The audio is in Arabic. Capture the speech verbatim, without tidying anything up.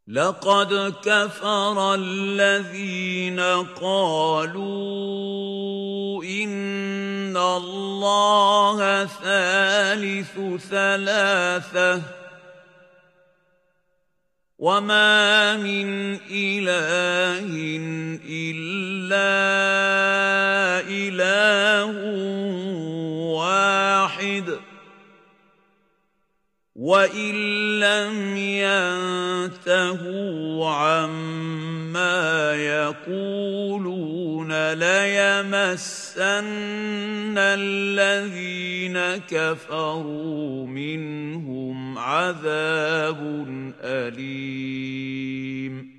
لقد كفر الذين قالوا إن الله ثالث ثلاثة وما من إله إلا إله واحد وَإِن لَّمْ يَنتَهُوا عَمَّا يَقُولُونَ لَيَمَسَّنَّ الَّذِينَ كَفَرُوا مِنْهُمْ عَذَابٌ أَلِيمٌ